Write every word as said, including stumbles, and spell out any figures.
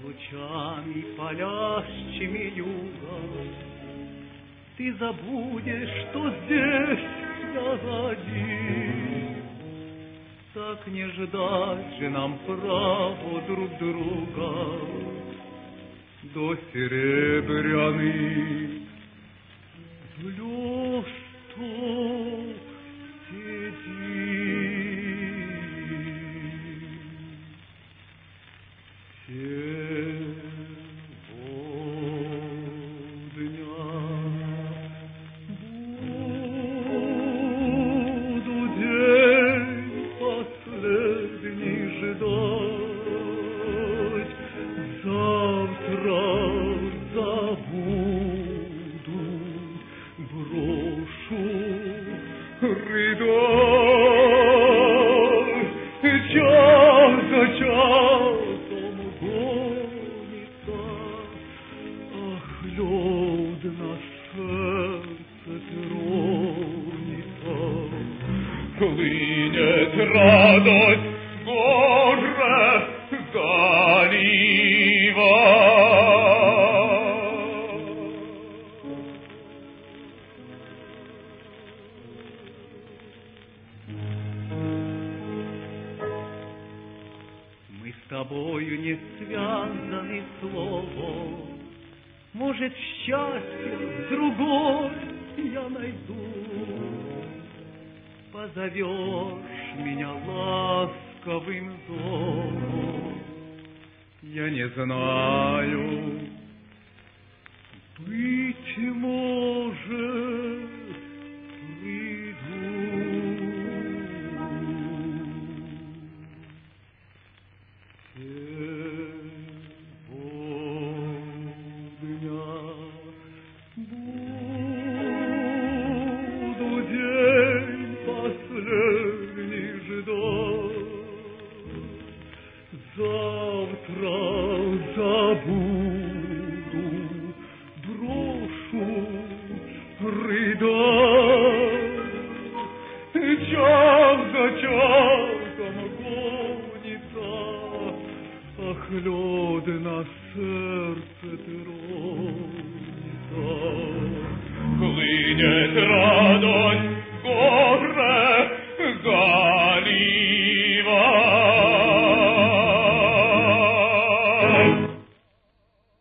лучами палящими юга. Ты забудешь, что здесь я один. Так не ждать же нам право друг друга до серебряных блесток седин. Хлынет радость горе залива. Мы с тобою не связаны словом. Может, счастье другое я найду. Позовешь меня ласковым зовом, я не знаю, быть может, приду. Завтра забуду, брошу рыдать. Час за часом гонится, ах, лед на сердце тронется. Хлынет радость,